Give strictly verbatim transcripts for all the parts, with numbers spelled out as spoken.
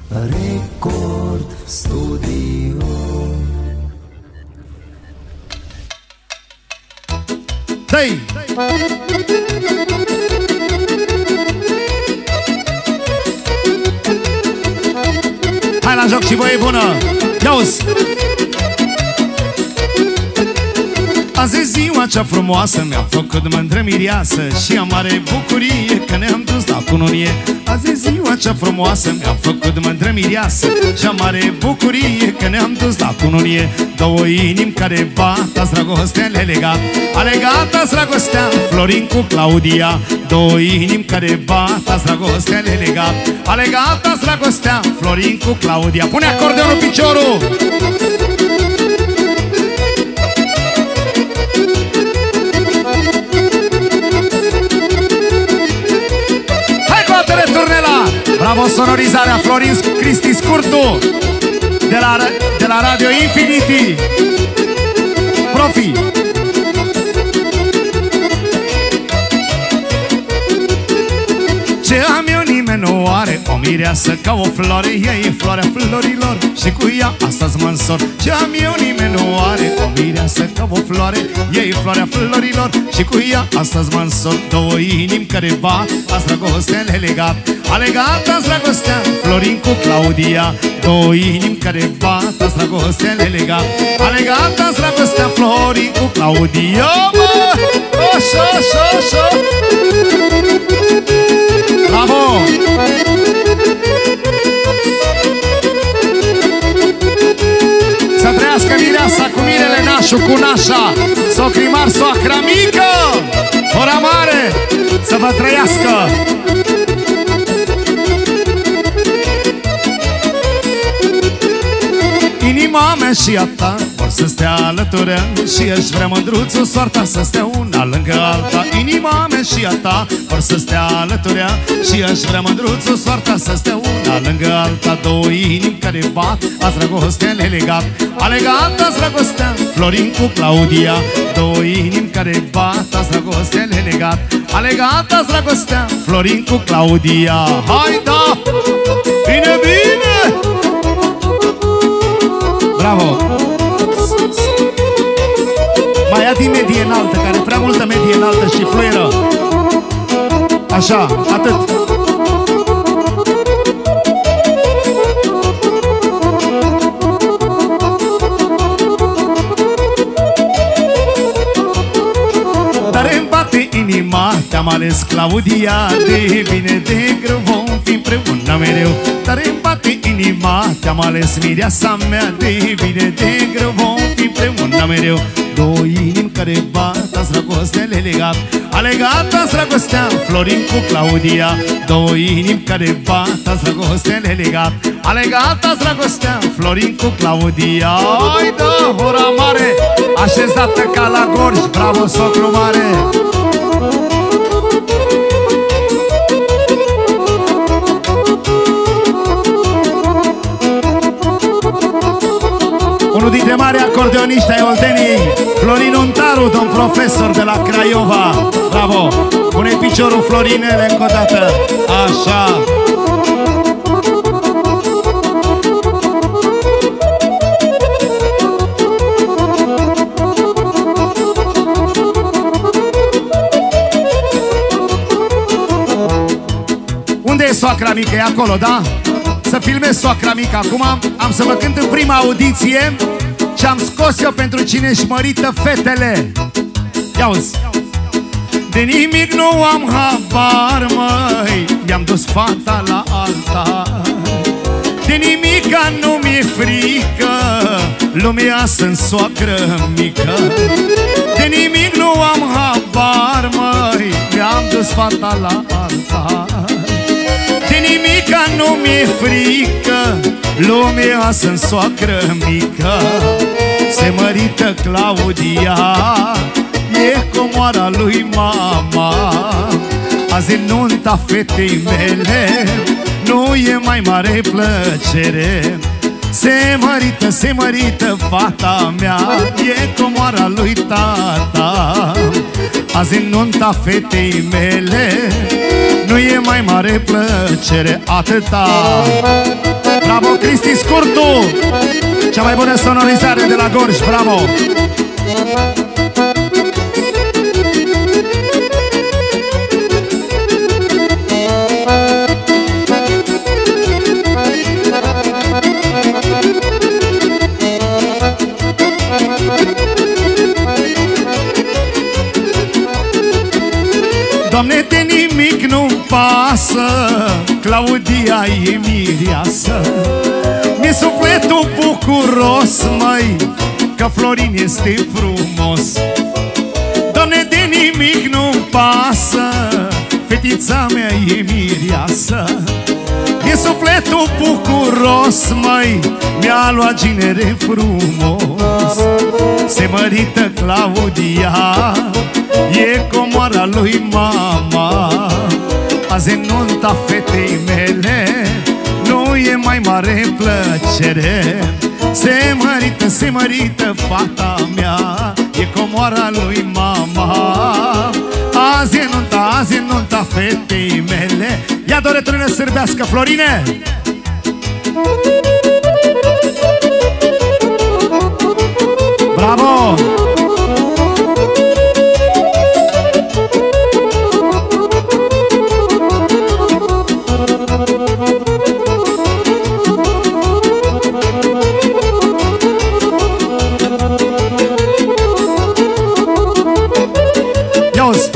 Record Studio. Dai! Hai la joc și voi bună! Ia-uzi! Azi e ziua cea frumoasă, mi-a făcut mândră mireasă și am mare bucurie că ne-am dus la cununie. Azi e ziua cea frumoasă, mi-a făcut mândră mireasă și am mare bucurie că ne-am dus la cununie. Două inimi care bat, azi dragostea le legat, a legat azi dragostea Florin cu Claudia. Două inimi care bat, azi dragostea le legat, a legat azi dragostea Florin cu Claudia. Pune acordeonul piciorul! Bravo, sonorizarea Florin Cristi Scurtu de la, de la Radio Infinity. Profi. Ce am eu nimeni nu are, o mireasă ca o floare, ea e floarea florilor și cu ea astăzi mă însor. Ce am eu nimeni nu are, o mireasă ca o floare, ea e floarea florilor și cu ea astăzi mă însor. Două inimi care bat, azi dragostea le legat, a legat azi dragostea Florin cu Claudia. Două inimi care bat, azi dragostea le legat, a legat azi dragostea Florin cu Claudia. Mă! Așa, așa, așa! Bravo! Să trăiască mireasa cu mirele, nașul cu nașa, socrimar, soacra mică, ora mare, să vă trăiască! Inima mea și a ta vor să stea alături și își vrea mândruțul soarta să stea una lângă alta. Inima mea și a ta vor să stea alături și își vrea mândruțul soarta să stea una lângă alta. Două inimi care bat, azi dragostea le legat, a legat azi dragostea Florin cu Claudia. Două inimi care bat, azi dragostea le legat, a legat azi dragostea Florin cu Claudia. Hai da! Bine, bine! Bravo! Mai ia din medie înaltă, care prea multă medie înaltă și fluieră. Așa, atât. Dar îmi bate inima, te-am ales Claudia, de bine de greu vom fi împreună mereu. Dar îmi bate inima, te-am ales mireasa mea, de bine de greu vom fi împreună mereu. Două inimi care bat, azi dragostea le legat, a legat azi dragostea Florin cu Claudia. Două inimi care bat, azi dragostea le legat, a legat azi dragostea Florin cu Claudia. Hai da, ora mare, așezată ca la gorj, bravo socru mare! Unul dintre mari acordeoniști ai Oltenii, Florin Untaru, domn profesor de la Craiova. Bravo! Pune piciorul, Florinele, încă o dată. Așa! Unde e soacra mică? E acolo, da? Să filmez soacra mică. Acum am să vă cânt în prima audiție ce-am scos eu pentru cine-și mărită fetele. Ia-uzi! De nimic nu am habar, măi, mi-am dus fata la alta. De nimica nu mi-e frică, lumea sunt soacră mică. De nimic nu am habar, măi, mi-am dus fata la alta. De nimica nu mi-e frică, lumea sunt soacră mică. Se mărită Claudia, e comoara lui mama. Azi e nunta fetei mele, nu e mai mare plăcere. Se mărită, se mărită fata mea, e comoara lui tata. Azi e nunta fetei mele, nu e mai mare plăcere atâta. Bravo, Cristi Scurtu! Cea mai bună sonorizare de la Gorj, bravo! Doamne, de nimic nu-mi pasă, Claudia e mireasă. Mi-e sufletul bucuros, măi, că Florin este frumos. Doamne, de nimic nu-mi pasă, fetița mea e mireasă. Mi-e sufletul bucuros, măi, mi-a luat ginere frumos. Se mărită Claudia, e comoara lui mama. Azi e nunta fetei mele, nu e mai mare plăcere. Se mărită, se mărită fata mea, e comoara lui mama. Azi e nunta, azi e nunta fetei mele. Ia doreturile sârbească, Florine! Bravo! Ia-uzi!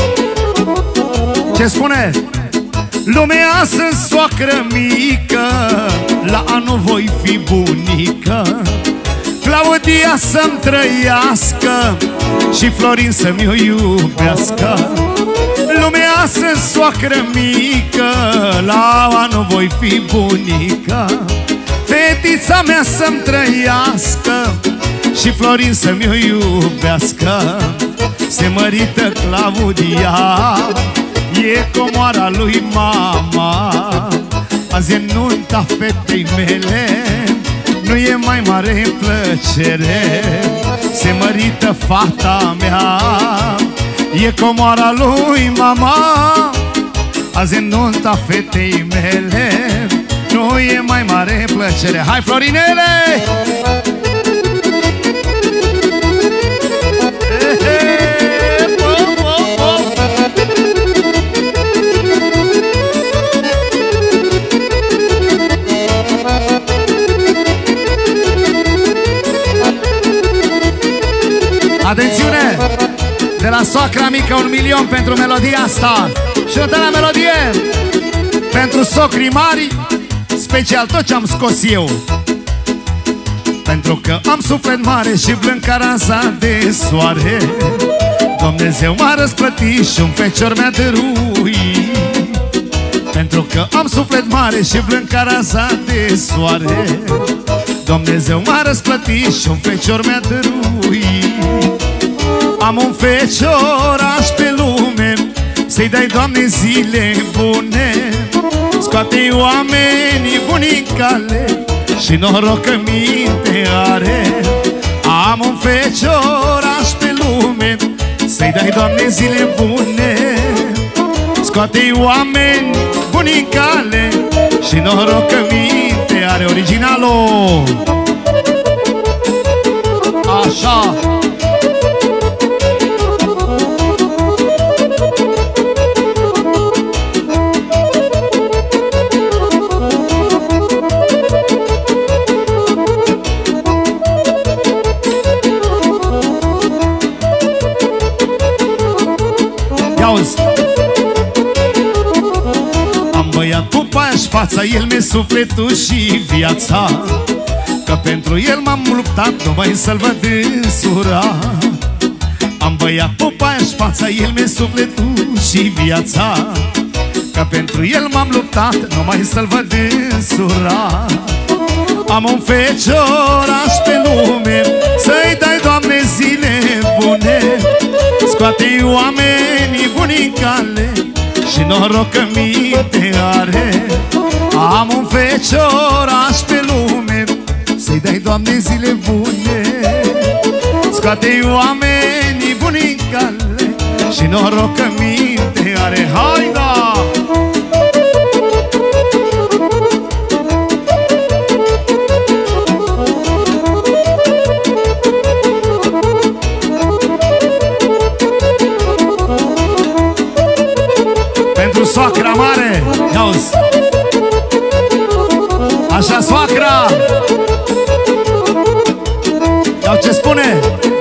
Ce spune? Lumea sunt soacră mică, la anul voi fi bunică. Claudia să-mi trăiască și Florin să-mi o iubească. Lumea sunt soacră mică, la anul voi fi bunică. Fetița mea să-mi trăiască și Florin să-mi o iubească. Se mărită Claudia, e comoara lui mama. Azi e nunta fetei mele, nu e mai mare plăcere. Se mărită fata mea, e comoara lui mama. Azi e nunta fetei mele, nu e mai mare plăcere. Hai, Florinele! Atențiune! De la soacra mică un milion pentru melodia asta. Și o la melodie pentru socrii mari, special tot ce am scos eu. Pentru că am suflet mare și blând ca raza de soare, Dumnezeu m-a răsplătit și un fecior mi-a dăruit. Pentru că am suflet mare și blând ca raza de soare, Dumnezeu m-a răsplătit și un fecior mi-a dăruit. Am un fecioraș pe lume, să-i dai, Doamne, zile bune. Scoate oamenii bunicale și noroc că minte are. Am un fecioraș pe lume, să-i dai, Doamne, zile bune. Scoate oameni bunicale și noroc că minte are. Originalul! Așa! Am băiat pupa-și fața, el mi-e sufletul și viața. Că pentru el m-am luptat, numai să-l văd însura. Am băiat pupa-și fața, el mi-e sufletul și viața. Că pentru el m-am luptat, numai să-l văd însura. Am un fecioraș pe lume, să-i dai, Doamne, zile bune. Scoate oamenii bunicale și noroc că minte are. Am un fecioraș pe lume, să-i dai, Doamne, zile bune. Scoate oamenii bunicale și noroc că minte are. Hai, da! Așa, soacra! Iau ce spune?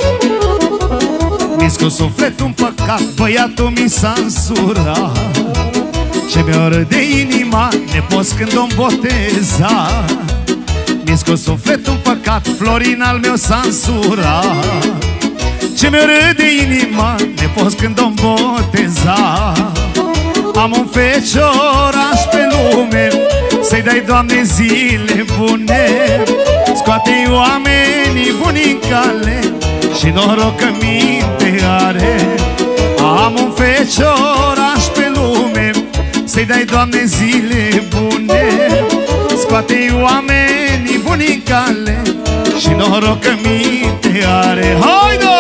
Mi-s cu sufletul în păcat, băiatul mi s-a însurat. Ce mi-o râde inima, nepoți când o-mi boteza. Mi-s cu sufletul în păcat, Florin al meu s-a însurat. Ce mi-o râde inima, nepoți când o-mi boteza. Am un fecioraș pe lume, să-i dai, Doamne, zile bune. Scoate-i oamenii buni în cale și noroc că minte are. Am un fecioraș pe lume, să-i dai, Doamne, zile bune. Scoate-i oamenii buni în cale și noroc că minte are. Haidă!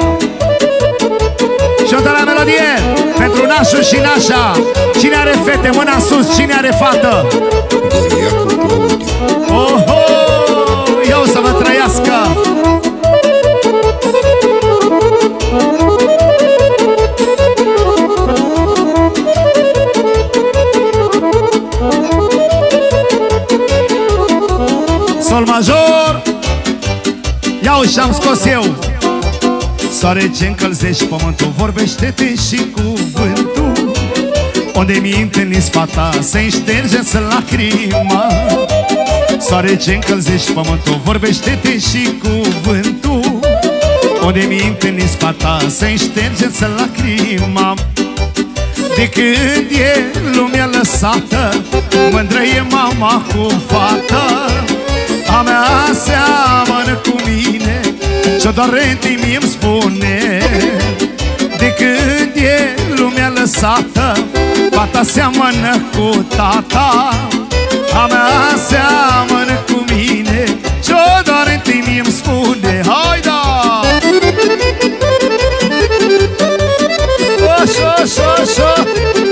Și o dă la melodie pentru nașul și nașa. Cine are fete, mâna sus, cine are fată? Oho! Eu să vă trăiască! Sol major! Iau și-am scos eu. Soare ce încălzești pământul, vorbește-te și cuvântul. Unde mi întâlni fata, să-i șterge-ți lacrima. Soare ce încălzești pământul, vorbește-te și cuvântul. Unde mi întâlni fata, să-i șterge-ți lacrima. De când e lumea lăsată, mândră e mama cu fata. A mea seamănă cu mine, ce-o doarente mi-mi spune. De când e lumea lăsată, fata seamănă cu tata. A mea seamănă cu mine, ce-o doarente mi-mi spune. Haida! Așa, așa, așa.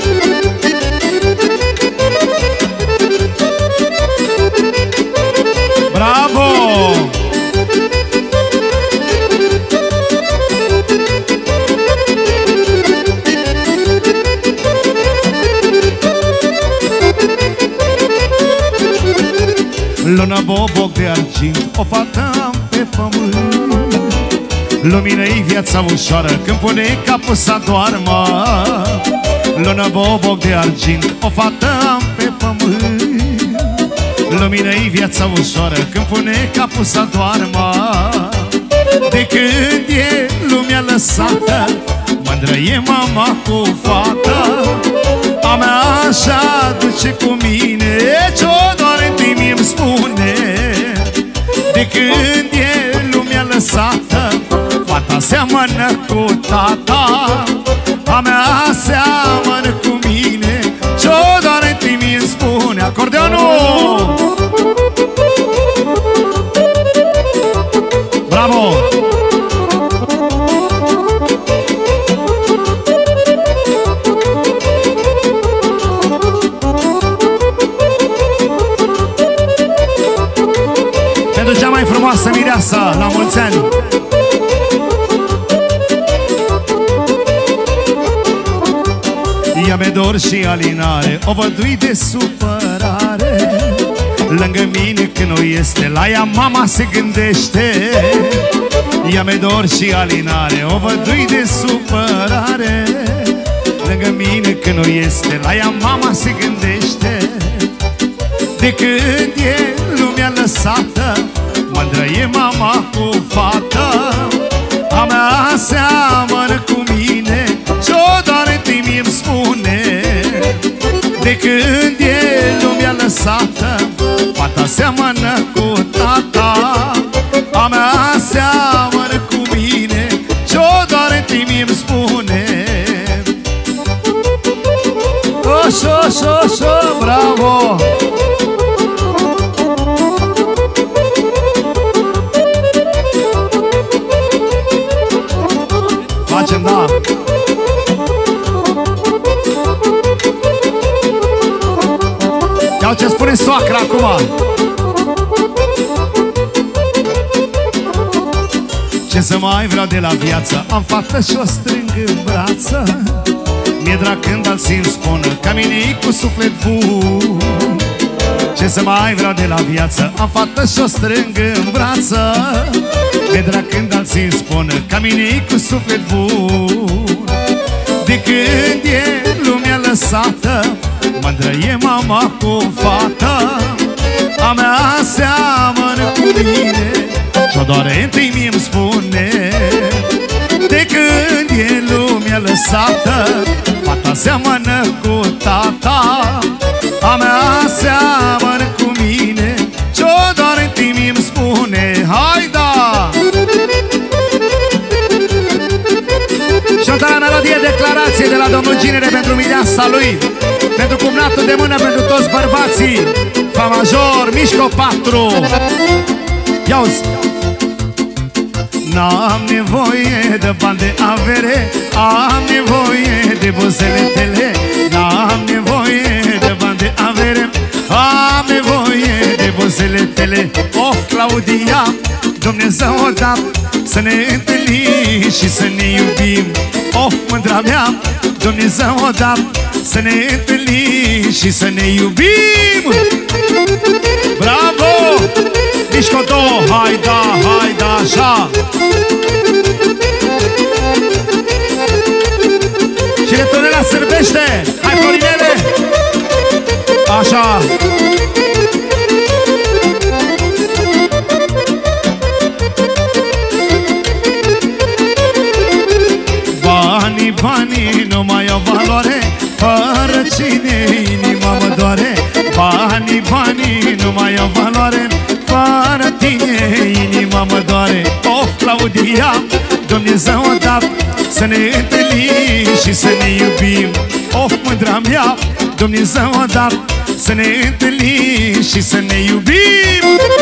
Bravo! Lună boboc de argint, o fată am pe pământ. Lumină-i viața ușoară când pune capul să doarmă. Lună boboc de argint, o fată am pe pământ. Lumină-i viața ușoară când pune capul să doarmă. De când e lumea lăsată, mândră e mama cu fata. A mea așa duce cu mine, ce-o doarente mi-mi spune. De când e lumea lăsată, fata seamănă cu tata. A mea seamănă cu mine, ce-o doarente mi-mi spune. Acordeonul! Bravo! Pentru cea mai frumoasă mireasă, la mulți ani! Ea mi-e dor și alinare, o vădui de supărare. Lângă mine când nu este, la ea mama se gândește. Ea mi-e dor și alinare, o vădui de supărare. Lângă mine când nu este, la ea mama se gândește. De când e lumea lăsată, mândră e mama cu fata. A mea seamănă cu mine, ce-o doarente mi-mi spune. De când e lumea lăsată, fata seamănă cu tata. A mea seamănă cu mine, ce-o doarente mi-mi spune. Așa, așa, așa, bravo! Facem, da! Iau ce spune soacra acum! Ce să mai vreau de la viață? Am fată și o strâng în brață. Mi-e drag când alții îmi spună că mine-i cu suflet bun. Ce Ce să mai vreau de la viață? Am fată și-o strâng în brață. Vedrà când alții îmi spun ca mine cu suflet bun. De când e lumea lăsată, mândră e mama cu fata. A mea seamănă cu mine și-o doare întâi mie-mi spune. De când e lumea lăsată, fata seamănă cu tata. A mea seamănă cu mine și-o doare întâi mie-mi spune. Hai da! Și o la melodie declarație de la domnul Ginere pentru mireasa lui, pentru cumnatul de mână, pentru toți bărbații. Fa major, Mișco patru. Ia-uzi! N-am nevoie de bani de avere, am nevoie de buzele tele. N-am nevoie de bani de avere, am nevoie de buzele tele. Oh, Claudia, Dumnezeu o dat să ne întâlnim și să ne iubim. Oh, mândra mea, Dumnezeu o dat să ne întâlnim și să ne iubim. Bravo! Mișco două, hai da, hai da, așa. Și retonela sârbește. Hai, Florinele! Așa. Banii, banii nu mai au valoare, fără cine inima mă doare. Banii, banii nu mai au valoare, fără tine inima mă doare. Oh, Claudia, Dumnezeu a dat să ne întâlnim și să ne iubim. Oh, mândra mea, Dumnezeu a dat să ne întâlnim și să ne iubim.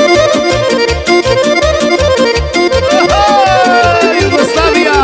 Iugoslavia!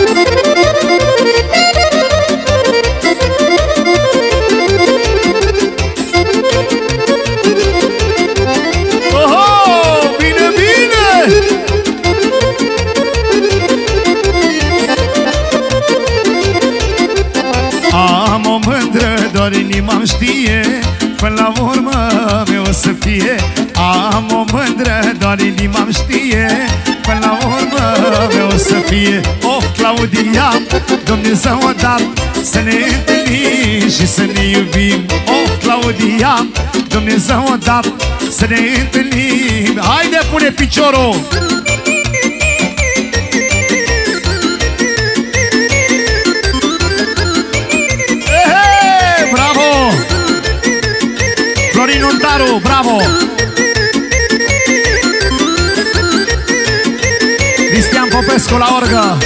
Am o mândră, doar inima-mi știe, până la urmă meu o să fie. Am o mândră, doar inima-mi știe, până la urmă meu o să fie. Oh, Claudia, Dumnezeu a dat să ne întâlnim și să ne iubim. Oh, Claudia, Dumnezeu a dat să ne întâlnim. Haide, pune piciorul! Florin Untaru, bravo! Cristian Popescu la orgă.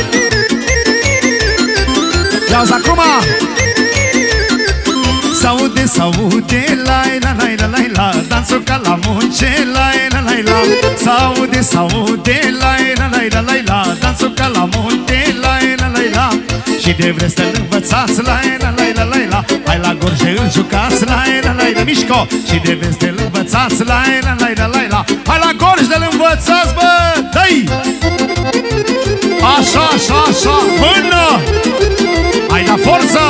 Ia-uzi acum! S-aude, s-aude, la-i-la, la-i-la, la-i-la, dansul ca la munce, la-i-la, la-i-la. S-aude, s-aude, la-i-la, la-i-la, la-i-la, dansul ca la munte, la-i-la, la-i-la. Și de vreți să-l învățați, la-i-la, la-i-la, la-i-la, hai la Gorje îl jucați, la-i-la, la-i-la, Mișco. Și de vreți să-l învățați, la-i-la, la-i-la, la-i-la, hai la Gorj de-l învățați, bă, dă-i! Așa, așa, așa, mână! Hai la forță!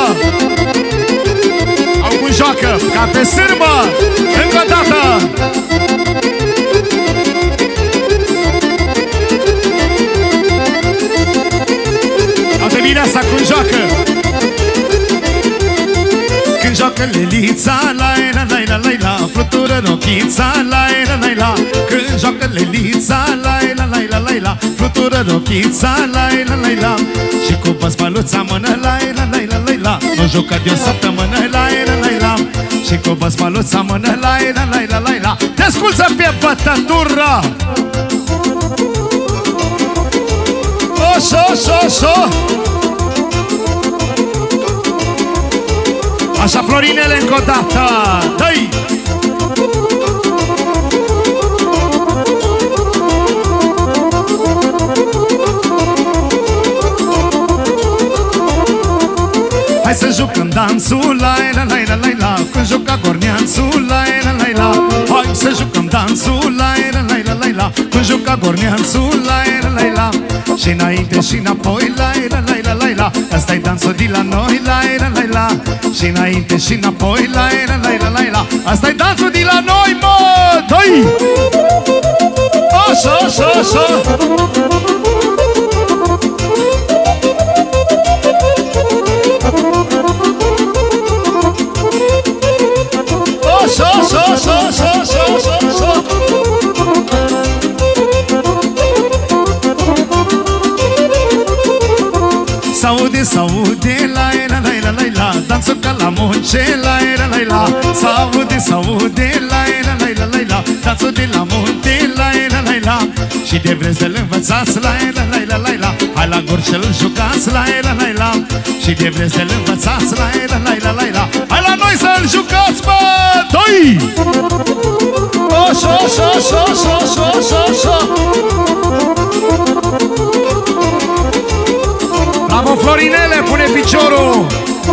Au cum joacă, ca pe sârmă, încă o dată! Au-te bine asta cum joacă! Când joacă Lelița, la-i-la, la-i-la, la-i-la, flutură rochița, la-i-la, la-i-la. Când joacă Lelița, la-i-la, la-i-la, la-i-la, flutură rochița, la-i-la, la-i-la. Și cu băsmăluța mână, la-i-la, la-i-la, la-i-la, nu jucă de o săptămână, la-i-la, la-i-la. Și cu băsmăluța mână, la-i-la, la-i-la, la-i-la. Te ascultă pe bătătură! Oșo, oșo, oșo! Așa, Florinele, încă o dată! Dă-i! Hai să jucăm dansul, la-i-la, la-i-la, la-i-la, când juca Gorneanțul, la-i-la, la-i-la. Hai să jucăm dansul, la-i-la, la-i-la, la-i-la, când juca Gorneanțul, la-i-la, la-i-la. Și înainte și înapoi, la-i-la, la-i-la, la-i-la, ăsta-i dansul de la noi, la-i-la, la-i-la. Și înainte și înapoi, la-i-la, la-i-la, la-i-la, ăsta-i dansul de la noi, mă! Hai! Așa, așa, așa! Așa, așa, așa, așa, așa, așa, așa. S-aude, s-aude, la la la la la la, dansul ca la monce, la la la la. S-aude, s-aude, la la la la la la, dansul de la monte, la la la la. Și de vreți să-l învățați, la la la la la la, hai la gură să-l jucați, la la la la. Și de vreți să-l învățați, la la la la la la, hai la noi să-l jucați, bă! Doi! Așa, așa, așa, așa, așa, așa, așa. Bravo, Florinele, pune piciorul!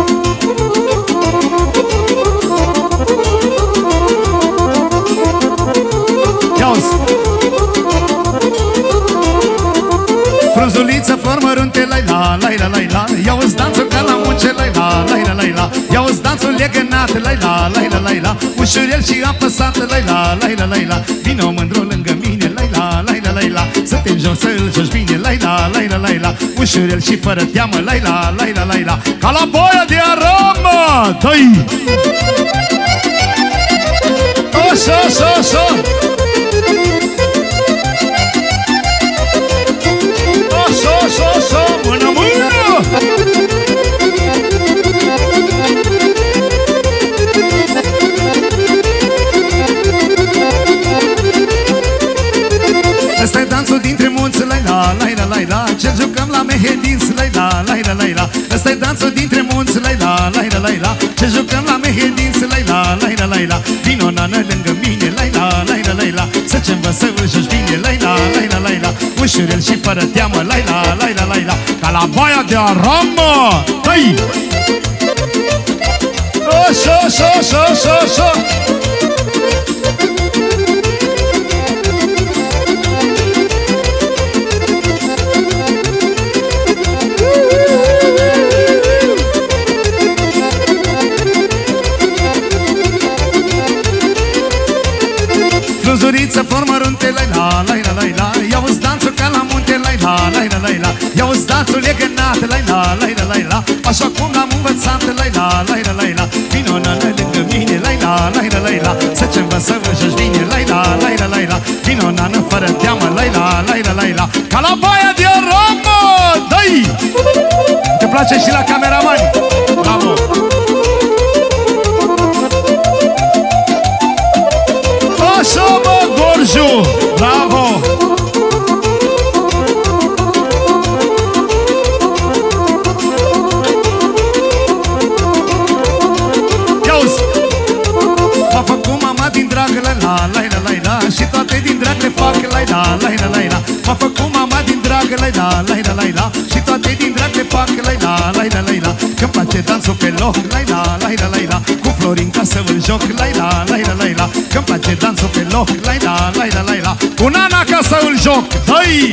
Ia-uzi! Frunzuliță, flori mărunte, lai-la, lai-la, lai-la. Ia-uzi danțul ca la munce, lai-la, lai-la, lai-la. Ia-uzi danțul legănat, lai-la, lai-la, lai-la. Ușurel și apăsat, lai-la, lai-la, lai-la. Vino mândru lângă mine, lai-la, lai-la, lai-la. Să te înjoci, să-l joci bine, lai-la, lai-la, lai-la. Ușurel și fără teamă, lai-la, lai-la, lai-la. Ca la boia de aramă! Dă-i! Așa, așa, așa! Așa, așa, așa, mână, mână! Ăsta-i danțul dintre munți, lai-la, lai-la, lai-la. Ce jucăm la mehedinți, lai-la, lai-la, lai-la. Ăsta-i danțul dintre munți, lai-la, lai-la, lai-la. Ce jucăm la mehedinți, lai-la, lai-la, lai-la. Vino, nană, lângă mine, lai-la, lai-la, lai-la. Să ce învăț să îl joci bine, lai-la, lai-la, lai-la. Ușurel și fără teamă, lai-la, lai-la, lai-la. Ca la baia de aramă! Hai! Așa, așa, așa, așa, așa. Frunzuriță, flori mărunte, lai-la, lai-la, lai-la. Ia-uzi danțul ca la munte, lai-la, lai-la, lai-la. Ia-uzi danțul legănat, lai-la, lai-la, lai-la. Așa cum l-am învățat, lai-la, lai-la, lai-la. Vino, nană, lângă mine, lai-la, lai-la, lai-la. Să ce învăț să vă joci bine, lai-la, lai-la, lai-la. Vino, nană, fără teamă, lai-la, lai-la, lai-la. Ca la baia de aramă! Dă-i! Te place și la cameramani? Bravo! Așa, bă, Gorju! Bravo! Ia-uzi! M-a făcut mama din drag, la-la, la-la, la-la. Și toate din drag le fac, la-la, la-la, la-la. M-a făcut mama din drag, la-la, la-la, la-la. Și toate din drag le fac, la-la, la-la, la-la. Că-mi place dansul pe loc, la-la, la-la, la-la. Cu Florin ca să îl joc, la-la, la-la, la-la. Că-mi place dansul pe loc, la-la, la-la, la-la. Cu Nana ca să îl joc, dă-i!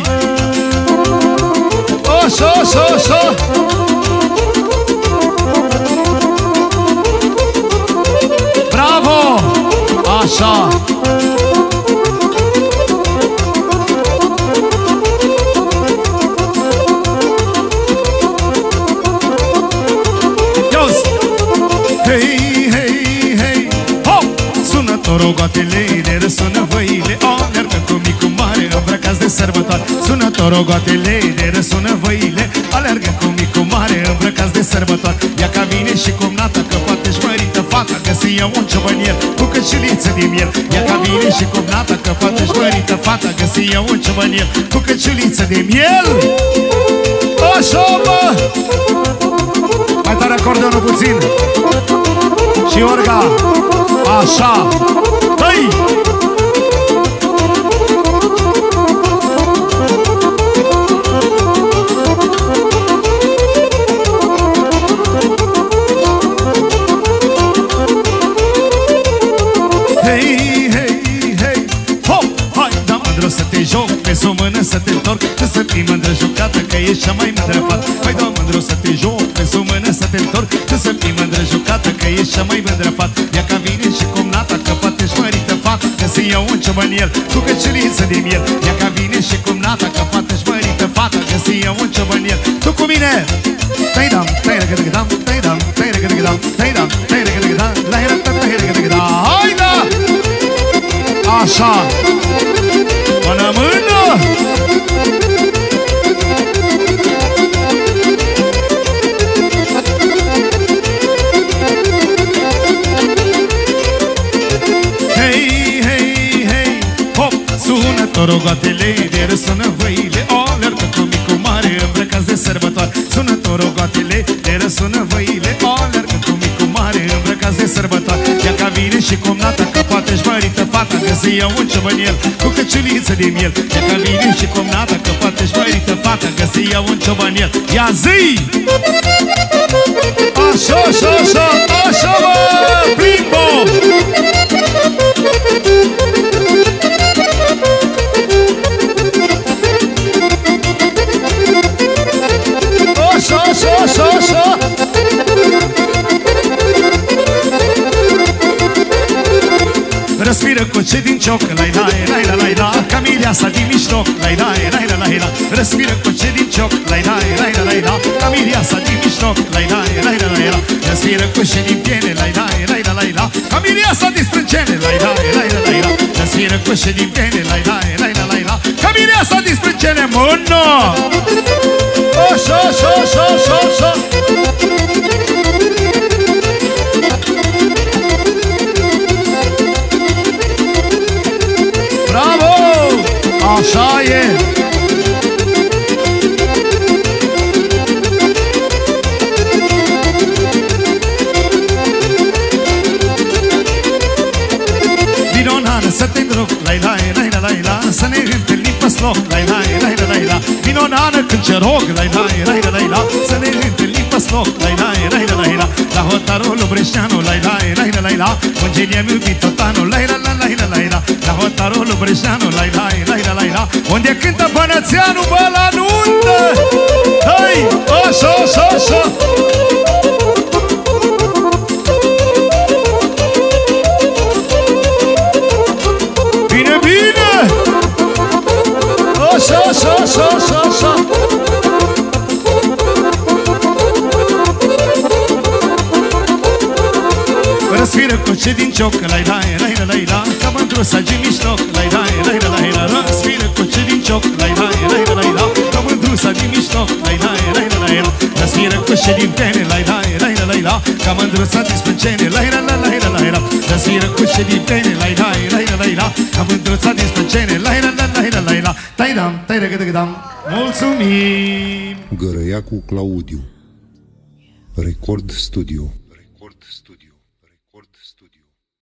Așa, așa, așa. Bravo! Așa! Hei, hei, hei, hop! Sună torogoatele, ne răsună văile. Alergă cu micu mare, îmbrăcați de sărbătoare. Sună torogoatele, ne răsună văile. Alergă cu micu mare, îmbrăcați de sărbătoare. Ia ca vine și cum nată, că poate-și mărită fata. Găsi eu un ciobănier cu căciuliță de miel. Ia ca vine și cum nată, că poate-și mărită fata. Găsi eu un ciobănier cu căciuliță de miel. Așa, bă! Mai tare acordeonul puțin. Și orga. Așa. Hăi! Hei, hei, hei, hop! Hai, da mândru să te joc, pe o mână să te întorc. Tu să fii mândră jucată, că ești cea mai mândră fată. Hai, da mândru să te joc, pe o mână să te întorc. Tu să fii mândră jucată, că ești cea mai mândră fată. Ia ca vine și cum nata, că poate-și mărită fata. Că se ia un ciobăniel cu căciuliță de miel. Ea ca vine și cum nata, că fată-și mărită fata, găsi ia un ciobăniel. Tu cu mine! Tai-dam, tai-ră-gă-dă-gă-dam, tai-dam, tai-ră-gă-dă-gă-dam, tai-dam, tai-ră-gă-dă-gă-dam, la-i-ră-tă-tai-ră-gă-dă-gă-da. Hai da! Așa! Până mână! Hei, hei, hei, hop! Sună torogoatele, de răsună văile, o alertă cu micu mare, îmbrăcați de sărbătoare. Sună torogoatele, de răsună văile, o alertă cu micu mare, îmbrăcați de sărbătoare. Ea ca vine și cum nata, că poate-și mărită fata, găsi eu un ciobăniel cu căciuliță de miel. Ea ca vine și cum nata, că poate-și mărită fata, găsi eu un ciobăniel. Ia zi! Așa, așa, așa, așa, mă! Plimbo! Așa, așa, așa, așa! Răspiră cu ce din cioc, lai la lai la lai la, Camilia sa din miștoc, lai la lai la lai la. Răspiră cu ce din cioc, lai la lai la lai la, Camilia sa din miștoc, lai la lai la lai la. Răspiră cu ce din piele, lai la lai la lai la, Camilia sa din sprâncene, lai la lai la lai la. Răspiră cu ce din piele, lai la lai la lai la, Camilia sa din sprâncene, mână! Așa, așa, așa, așa, așa. Bravo! Așa e! Vino, nană, să te îndrog, lai, lai, lai, lai, lai, la, să ne întâlnim pe sloc, lai, lai, lai, lai, lai, la. Vino, nană, când ce rog, lai, lai, lai, lai, la, să ne întâlnim pe sloc, lai, lai, lai, lai, la. La hotarul Breșteanu, lai, lai, lai, lai, la, Ungelia mi-ubi totanu, lai, lai, lai, lai, la. La hotarul Breșteanu, lai, lai, lai, lai, la, unde cântă Bănățeanu, bă, la nuntă. Hai, așa, așa, așa. Bine, bine. Așa, așa, așa, așa, așa. Răsfiră cu ce din cioc, lai, lai, lai, lai, la, ca mândruța din miștoc, lai, lai, lai, lai, la. Răsfiră cu ce din cioc, lai, lai, lai, lai, la, ca mândruța din miștoc, lai, lai, lai, lai, la. Răsfiră cu ce din pene, lai, lai, lai, lai, la, ca mândruța din sprâncene, lai, lai, lai, lai, la. Răsfiră cu ce din pene, lai, lai, lai, lai, la, ca mândruța din sprâncene, lai, lai, lai, lai, la. Tai-dam, tai-ră-gă-dă-gă-dam. Mulțumim! Gărăiacu Claudiu, Record Studio. Record Studio.